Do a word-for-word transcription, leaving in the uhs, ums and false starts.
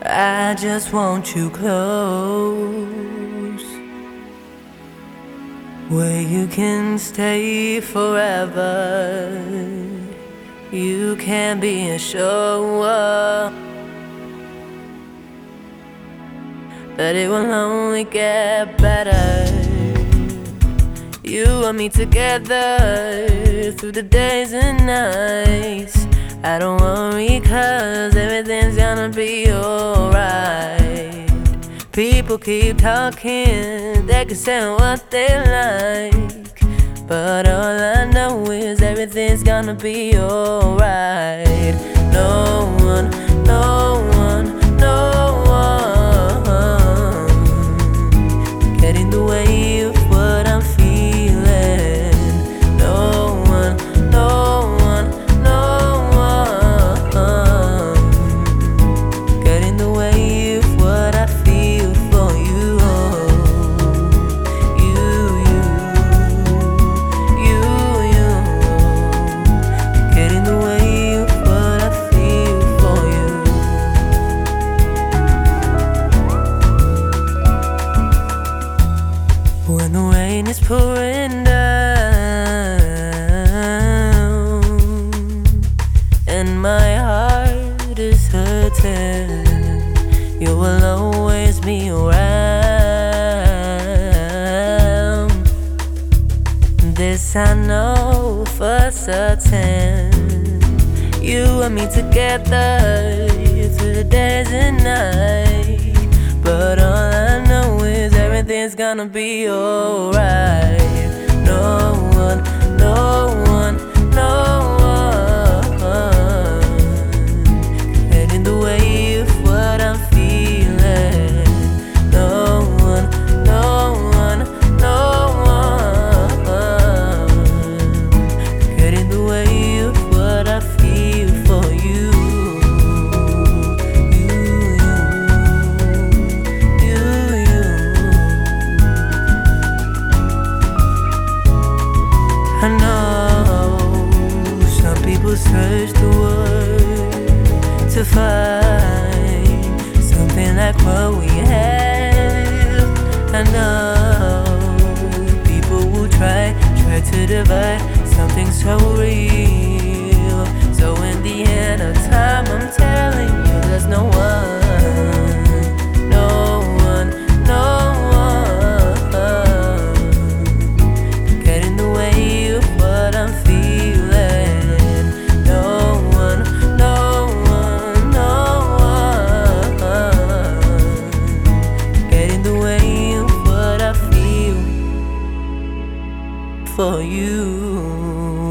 I just want you close, where you can stay forever. You can be assured that it will only get better. You and me together through the days and nights. I don't worry, cause everything's gonna be alright. People keep talking, they can say what they like, but all I know is everything's gonna be alright. No one, no one, no one get in the way of what I'm feeling. No one, no one, no one get in the way of what I feel for you. You, you, you, you get in the way of what I feel for you. When the rain is pouring down and my heart is hurting, you will always be around. This I know for certain. You and me together through the days and nights, but all I know is everything's gonna be alright. No one, no one, no one get in the way of what I'm feeling. No one, no one, no one get in the way of what I feel for you. I know some people search the world to find something like what we have. I know people will try, try to divide something so real. So in the end of time, I'm telling you, there's no one, no one, no one get in the way of what I'm feeling. No one, no one, no one get in the way of what I feel for you.